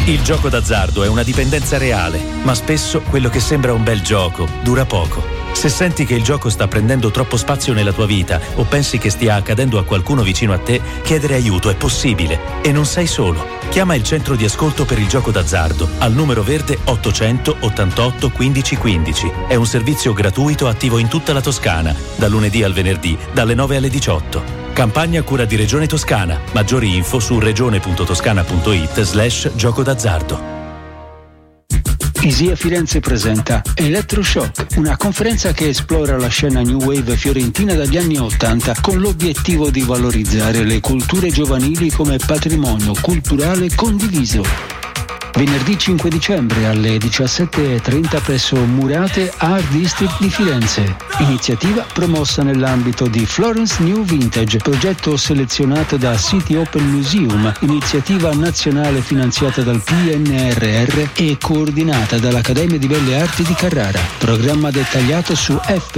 Il gioco d'azzardo è una dipendenza reale, ma spesso quello che sembra un bel gioco dura poco. Se senti che il gioco sta prendendo troppo spazio nella tua vita o pensi che stia accadendo a qualcuno vicino a te, chiedere aiuto è possibile e non sei solo. Chiama il centro di ascolto per il gioco d'azzardo al numero verde 800 88 15 15. È un servizio gratuito attivo in tutta la Toscana, da lunedì al venerdì, dalle 9 alle 18. Campagna a cura di Regione Toscana. Maggiori info su regione.toscana.it/gioco d'azzardo. ISIA Firenze presenta Electroshock, una conferenza che esplora la scena New Wave fiorentina dagli anni '80 con l'obiettivo di valorizzare le culture giovanili come patrimonio culturale condiviso. Venerdì 5 dicembre alle 17:30 presso Murate Art District di Firenze. Iniziativa promossa nell'ambito di Florence New Vintage, progetto selezionato da City Open Museum, iniziativa nazionale finanziata dal PNRR e coordinata dall'Accademia di Belle Arti di Carrara. Programma dettagliato su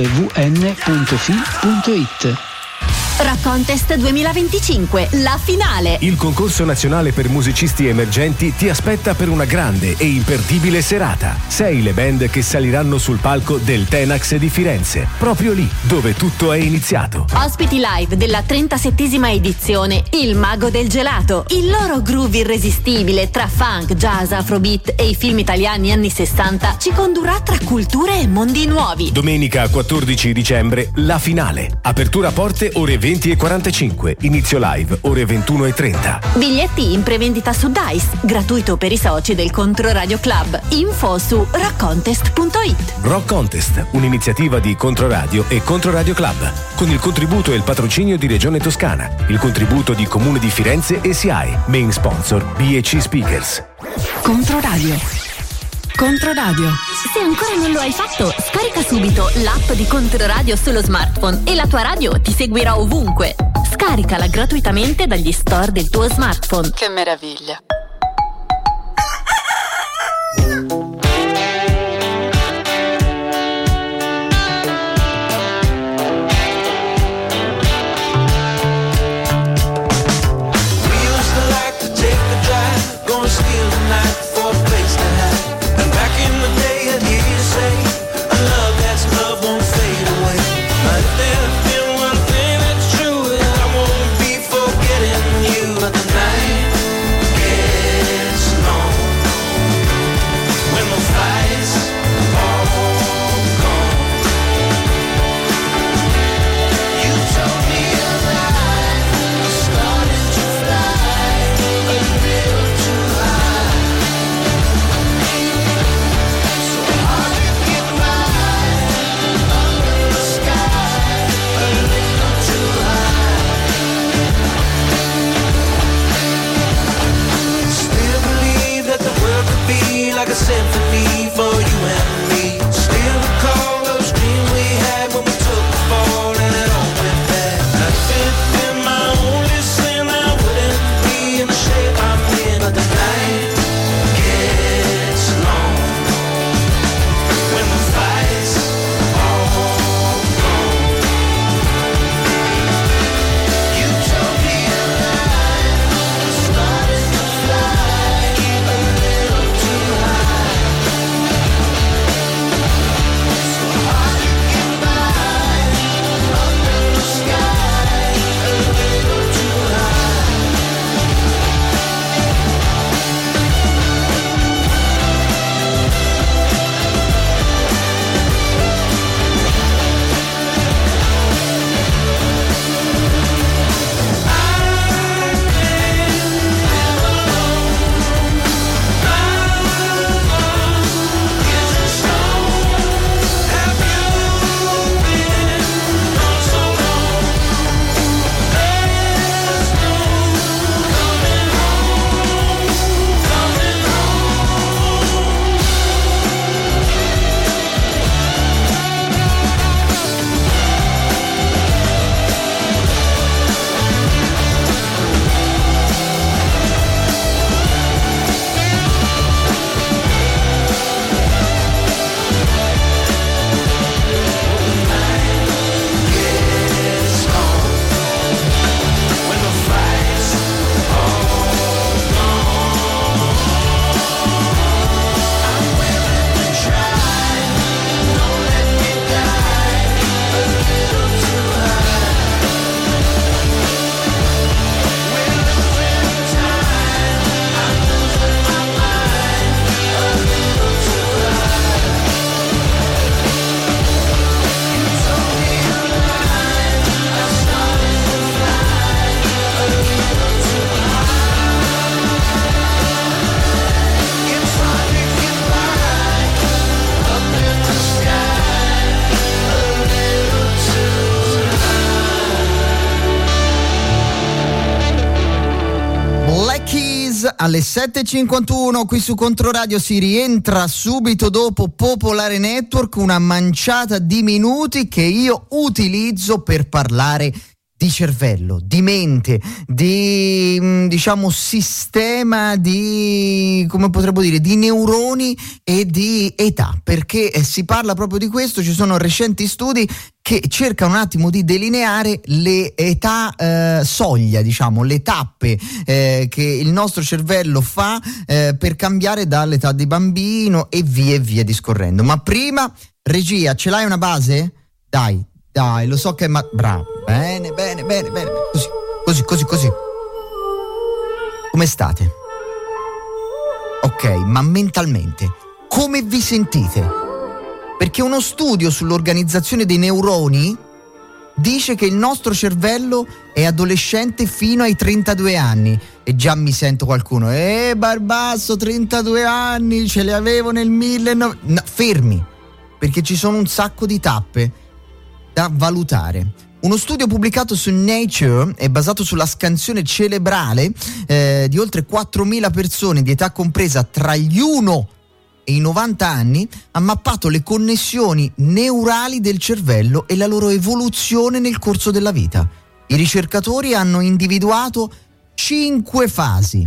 fvn.fi.it. Rock Contest 2025, la finale. Il concorso nazionale per musicisti emergenti ti aspetta per una grande e imperdibile serata. 6 le band che saliranno sul palco del Tenax di Firenze, proprio lì dove tutto è iniziato. Ospiti live della 37esima edizione, Il Mago del Gelato. Il loro groove irresistibile tra funk, jazz, afrobeat e i film italiani anni 60 ci condurrà tra culture e mondi nuovi. Domenica 14 dicembre, la finale. Apertura porte ore 20:45, inizio live ore 21:30. Biglietti in prevendita su Dice, gratuito per i soci del Controradio Club. Info su rockcontest.it. Rock Contest, un'iniziativa di Controradio e Controradio Club, con il contributo e il patrocinio di Regione Toscana, il contributo di Comune di Firenze e SIAE, main sponsor BC Speakers. Controradio. Controradio. Se ancora non lo hai fatto, scarica subito l'app di Controradio sullo smartphone e la tua radio ti seguirà ovunque. Scaricala gratuitamente dagli store del tuo smartphone. Che meraviglia. Like a symphony for you and me. Still recall those dreams we had when we took the fall and it all went bad. If it been my only sin, I wouldn't be in the shape I'm in. But the night gets long when the fight's all gone. You told me a lie, I started to fly a little too high. Buzz alle 7.51 qui su Controradio. Si rientra subito dopo Popolare Network, una manciata di minuti che io utilizzo per parlare di cervello, di mente, di diciamo sistema di, come potremmo dire, di neuroni e di età, perché si parla proprio di questo. Ci sono recenti studi che cercano un attimo di delineare le età soglia, diciamo, le tappe che il nostro cervello fa per cambiare dall'età di bambino e via discorrendo. Ma prima, regia, ce l'hai una base? Dai, lo so che bravo. Bene. Così. Come state? Ok, ma mentalmente come vi sentite? Perché uno studio sull'organizzazione dei neuroni dice che il nostro cervello è adolescente fino ai 32 anni. E già mi sento qualcuno: Barbasso, 32 anni, ce li avevo nel 1900. No, fermi, perché ci sono un sacco di tappe da valutare. Uno studio pubblicato su Nature è basato sulla scansione cerebrale di oltre 4.000 persone di età compresa tra gli 1 e i 90 anni, ha mappato le connessioni neurali del cervello e la loro evoluzione nel corso della vita. I ricercatori hanno individuato 5 fasi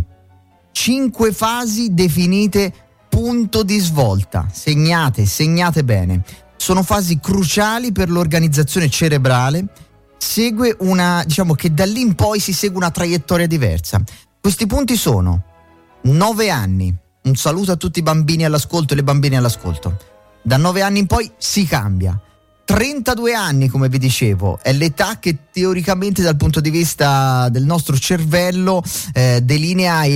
definite punto di svolta. Segnate bene. Sono fasi cruciali per l'organizzazione cerebrale. Segue che da lì in poi si segue una traiettoria diversa. Questi punti sono 9 anni. Un saluto a tutti i bambini all'ascolto e le bambine all'ascolto. Da 9 anni in poi si cambia. 32 anni, come vi dicevo, è l'età che teoricamente dal punto di vista del nostro cervello delinea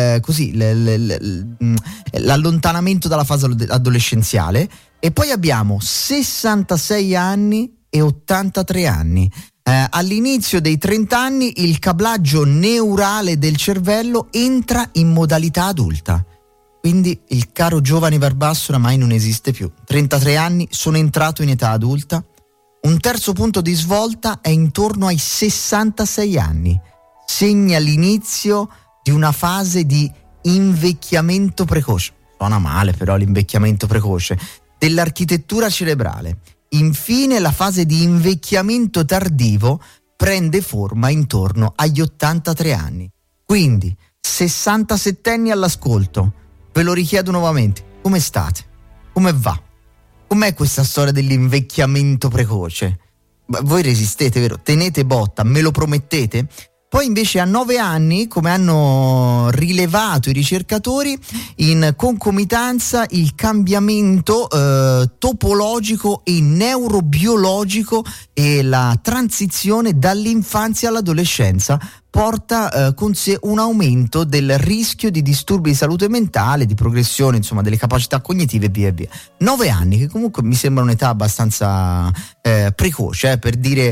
l'allontanamento dalla fase adolescenziale. E poi abbiamo 66 anni e 83 anni. All'inizio dei 30 anni il cablaggio neurale del cervello entra in modalità adulta. Quindi il caro giovane Barbasso oramai non esiste più. 33 anni, sono entrato in età adulta. Un terzo punto di svolta è intorno ai 66 anni. Segna l'inizio di una fase di invecchiamento precoce. Suona male però l'invecchiamento precoce. Dell'architettura cerebrale. Infine la fase di invecchiamento tardivo prende forma intorno agli 83 anni. Quindi 67enni all'ascolto, ve lo richiedo nuovamente: come state? Come va? Com'è questa storia dell'invecchiamento precoce? Voi resistete, vero? Tenete botta, me lo promettete? Poi invece a 9 anni, come hanno rilevato i ricercatori, in concomitanza il cambiamento topologico e neurobiologico e la transizione dall'infanzia all'adolescenza porta con sé un aumento del rischio di disturbi di salute mentale, di progressione, insomma, delle capacità cognitive e via. 9 anni, che comunque mi sembra un'età abbastanza precoce, per dire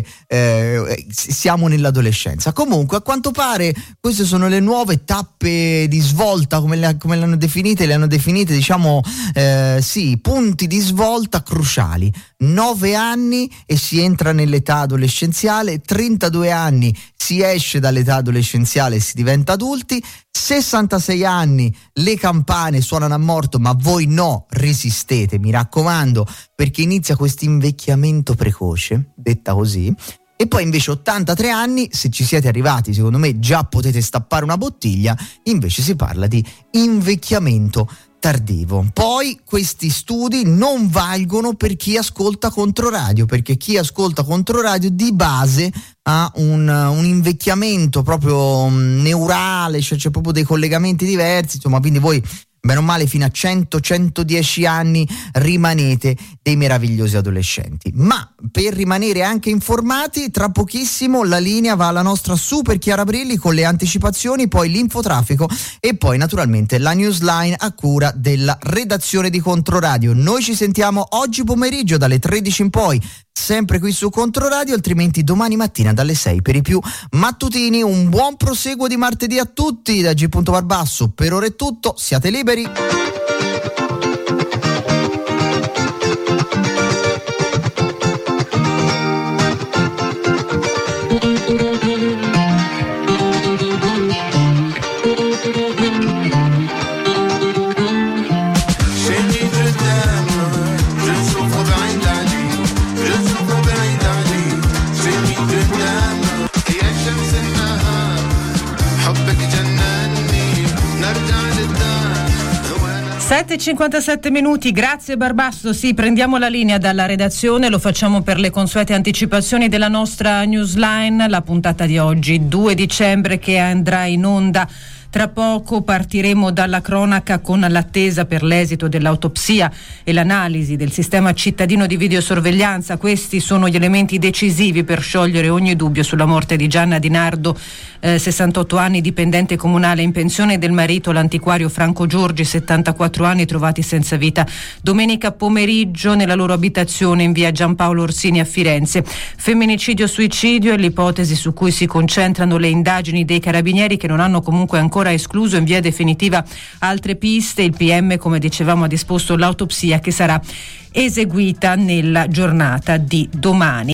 siamo nell'adolescenza. Comunque, a quanto pare, queste sono le nuove tappe di svolta, come le hanno definite. Le hanno definite, diciamo, punti di svolta cruciali. 9 anni e si entra nell'età adolescenziale, 32 anni si esce dall'età adolescenziale e si diventa adulti, 66 anni le campane suonano a morto, ma voi no, resistete, mi raccomando, perché inizia questo invecchiamento precoce, detta così. E poi invece 83 anni, se ci siete arrivati, secondo me già potete stappare una bottiglia, invece si parla di invecchiamento tardivo. Poi questi studi non valgono per chi ascolta Controradio, perché chi ascolta Controradio di base ha un invecchiamento proprio neurale, cioè c'è proprio dei collegamenti diversi, insomma, quindi voi bene o male fino a 100-110 anni rimanete dei meravigliosi adolescenti. Ma per rimanere anche informati, tra pochissimo la linea va alla nostra super Chiara Brilli con le anticipazioni, poi l'infotraffico e poi naturalmente la newsline a cura della redazione di Controradio. Noi ci sentiamo oggi pomeriggio dalle 13 in poi, sempre qui su Controradio, altrimenti domani mattina dalle 6 per i più mattutini. Un buon proseguo di martedì a tutti da G. Barbasso. Per ora è tutto, siate liberi. 7:57 minuti, grazie Barbasto. Sì, prendiamo la linea dalla redazione, lo facciamo per le consuete anticipazioni della nostra newsline, la puntata di oggi, 2 dicembre, che andrà in onda. Tra poco partiremo dalla cronaca con l'attesa per l'esito dell'autopsia e l'analisi del sistema cittadino di videosorveglianza. Questi sono gli elementi decisivi per sciogliere ogni dubbio sulla morte di Gianna Di Nardo, 68 anni, dipendente comunale in pensione, del marito, l'antiquario Franco Giorgi, 74 anni, trovati senza vita domenica pomeriggio nella loro abitazione in via Giampaolo Orsini a Firenze. Femminicidio-suicidio è l'ipotesi su cui si concentrano le indagini dei carabinieri, che non hanno comunque ancora escluso in via definitiva altre piste. Il PM, come dicevamo, ha disposto l'autopsia che sarà eseguita nella giornata di domani.